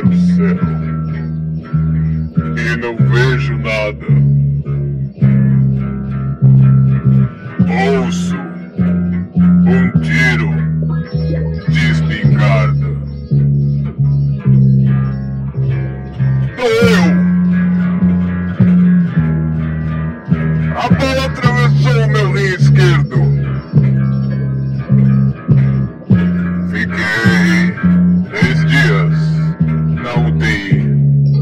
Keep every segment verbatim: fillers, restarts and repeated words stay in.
para o céu e não vejo nada. Ouço um tiro de espingarda. Doeu! A bala atravessou o meu rim esquerdo. Fiquei dez dias na U T I.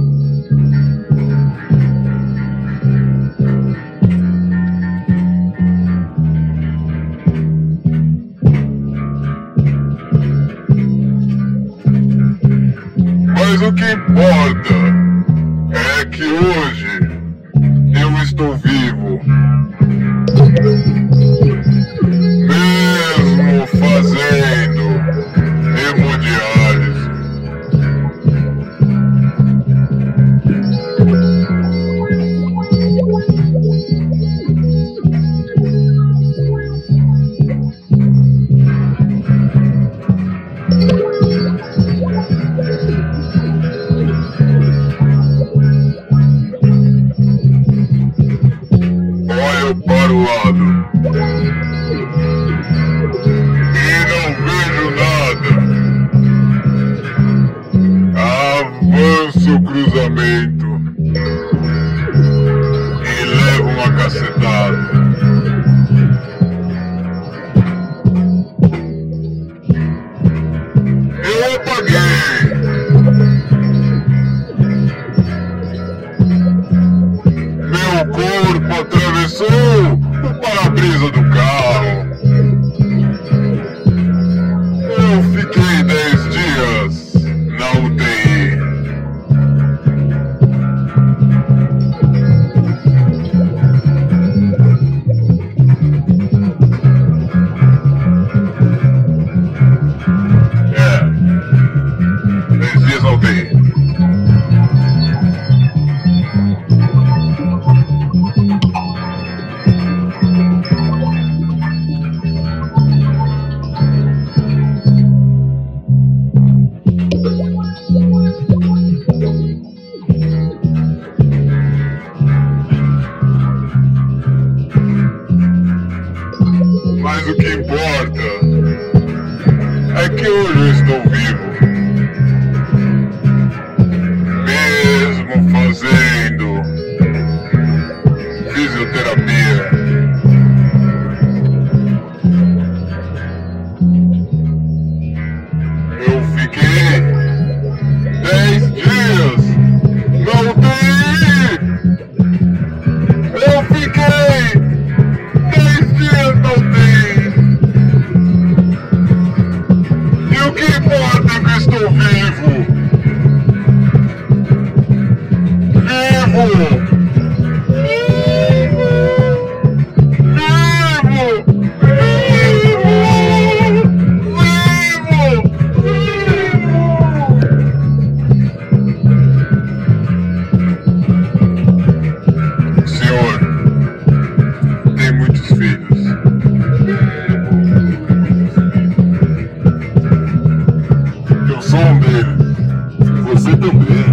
Mas o que importa é que hoje eu estou vivo. Mesmo fazendo hemodiálise. Olho para o lado e não vejo nada. Avanço o cruzamento e levo uma cacetada. Eu apaguei. Meu corpo atravessou o para-brisa do carro. Eu fiquei dez dias na U T I. É, dez dias na U T I. Mas o que importa é que hoje eu estou vivo. Mesmo fazendo fisioterapia. Eu fiquei dez dias na U T I. Eu fiquei dez dias na U T I. E o que importa é que eu estou vivo. Vivo! Você também.